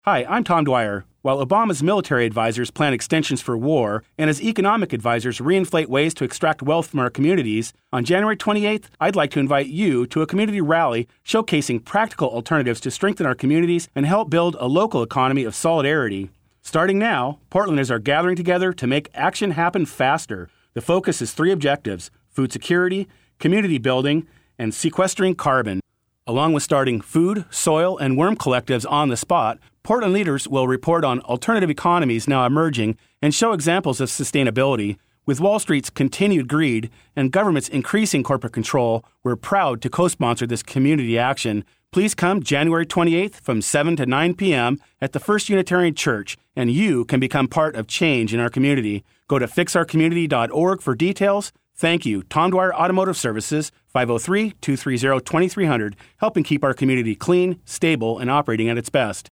Hi, I'm Tom Dwyer. While Obama's military advisors plan extensions for war and his economic advisors reinflate ways to extract wealth from our communities, on January 28th, I'd like to invite you to a community rally showcasing practical alternatives to strengthen our communities and help build a local economy of solidarity. Starting now, Portlanders are gathering together to make action happen faster. The focus is 3 objectives: food security, community building, and sequestering carbon. Along with starting food, soil, and worm collectives on the spot, Portland leaders will report on alternative economies now emerging and show examples of sustainability. With Wall Street's continued greed and government's increasing corporate control, we're proud to co-sponsor this community action. Please come January 28th from 7 to 9 p.m. at the First Unitarian Church, and you can become part of change in our community. Go to fixourcommunity.org for details. Thank you. Tom Dwyer Automotive Services, 503-230-2300, helping keep our community clean, stable, and operating at its best.